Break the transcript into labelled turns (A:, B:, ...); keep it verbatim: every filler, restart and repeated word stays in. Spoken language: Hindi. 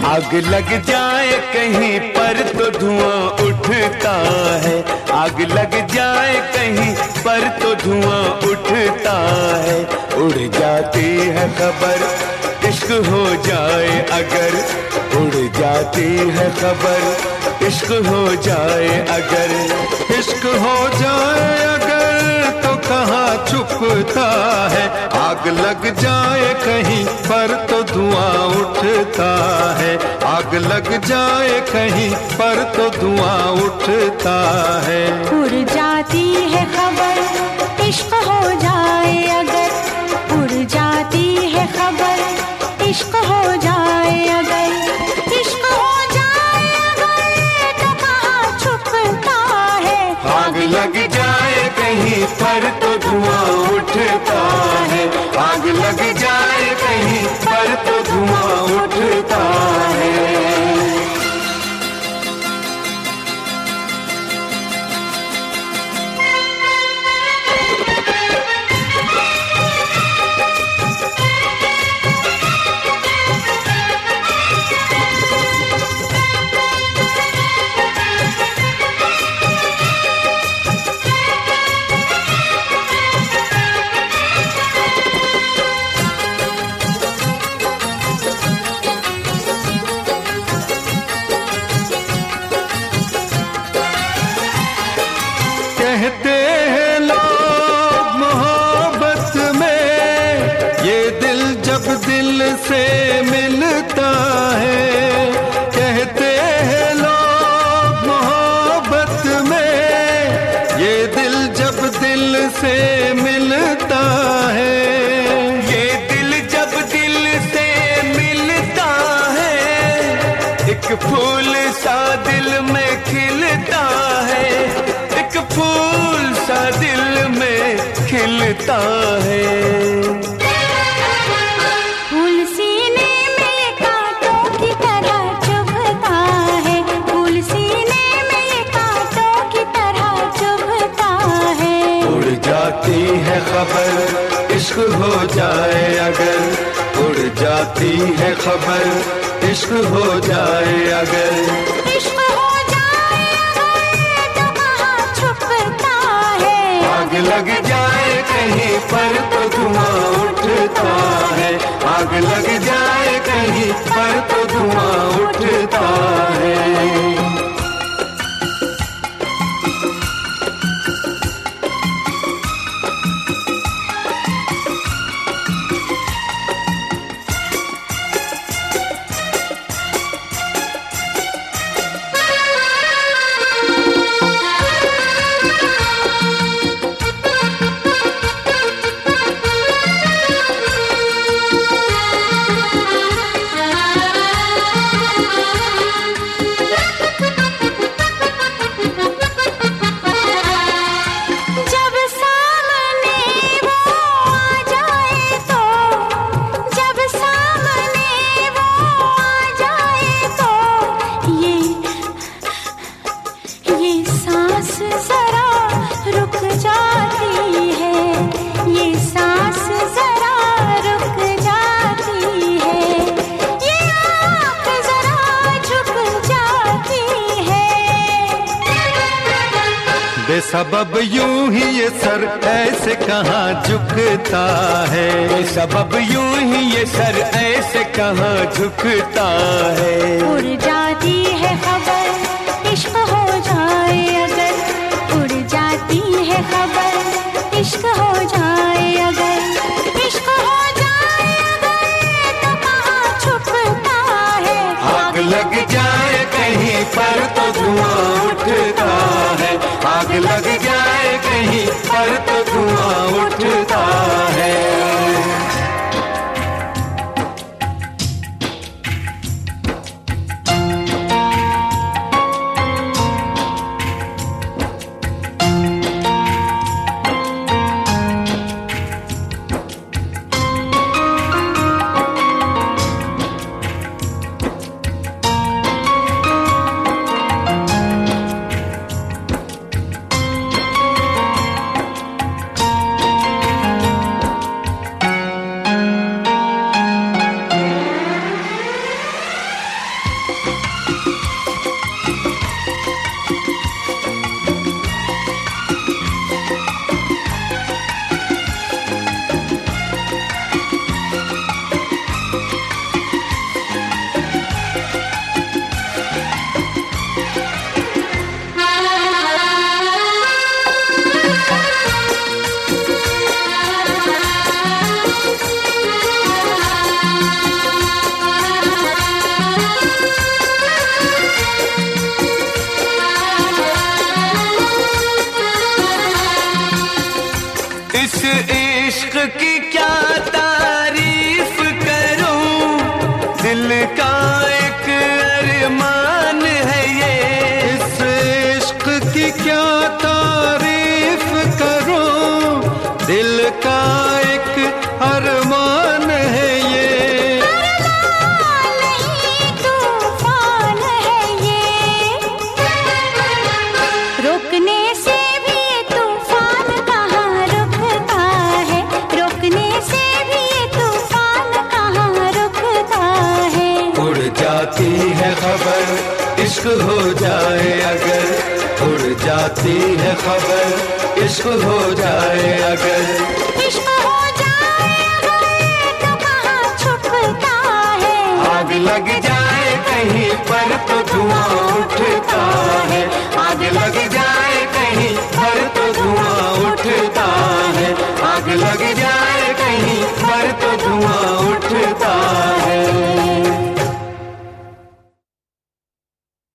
A: आग लग जाए कहीं पर तो धुआं उठता है, आग लग जाए कहीं पर तो धुआं उठता है। उड़ जाती है खबर इश्क हो जाए अगर, उड़ जाती है खबर इश्क हो जाए अगर,
B: इश्क हो जाए अगर तो कहाँ छुपता है। आग लग जाए कहीं पर तो धुआं उठता है, आग लग जाए कहीं पर तो धुआं उठता है।
C: उड़ जाती है खबर इश्क हो जाए अगर, उड़ जाती है खबर इश्क हो जाए अगर, इश्क हो जाए अगर तो कहाँ छुपता है।
A: आग लग जाए कहीं पर तो धुआं उठता है, आग लग जाए कहीं पर तो धुआं उठता है।
B: कहते हैं लोग मोहब्बत में ये दिल जब दिल से मिलता है। कहते हैं लोग मोहब्बत में ये दिल जब दिल से मिलता है।
A: ये दिल जब दिल से मिलता है, एक फूल सा दिल में खिलता है, एक फूल सा दिल में खिलता है।
C: फूल सीने में कांटों की तरह चुभता है, फूल सीने में कांटों की तरह चुभता है।
A: उड़ जाती है खबर इश्क हो जाए अगर, उड़ जाती है खबर इश्क हो जाए अगर,
C: इश्क हो जाए अगर तो कहाँ छुपता है।
A: आग लग जाए कहीं पर तो धुआं उठता है, आग लग जाए कहीं पर तो धुआं उठता है।
B: बेसबब यूं ही ये सर ऐसे कहाँ झुकता है,
A: बेसबब यूं ही ये सर ऐसे कहाँ झुकता है।
C: उड़ जाती है खबर इश्क हो जाए अगर, उड़ जाती है खबर इश्क हो जाए अगर, इश्क हो जाए अगर तो कहाँ छुपता है।
A: आग लग जाए कहीं पर तो धुआं उठता है, आग लग जाए कहीं पर तो धुआं उठता है। दिल का एक अरमान है ये।
B: इस इश्क की क्या तारीफ करूं, दिल का एक अरमान है ये।
C: अरमान नहीं तूफान है ये, रोकने से भी ये तूफान कहाँ रुकता है, रोकने से भी ये तूफान कहाँ रुकता है।
A: उड़ जाती है खबर इश्क हो जाए अगर, उड़ जाती है खबर इश्क हो जाए अगर।
C: इश्क हो जाए अगर तो कहाँ छुपता है,
A: आग लग जाए कहीं पर तो धुआं उठता है, आग लग जाए कहीं पर तो धुआं उठता है, आग लग जाए कहीं पर तो धुआं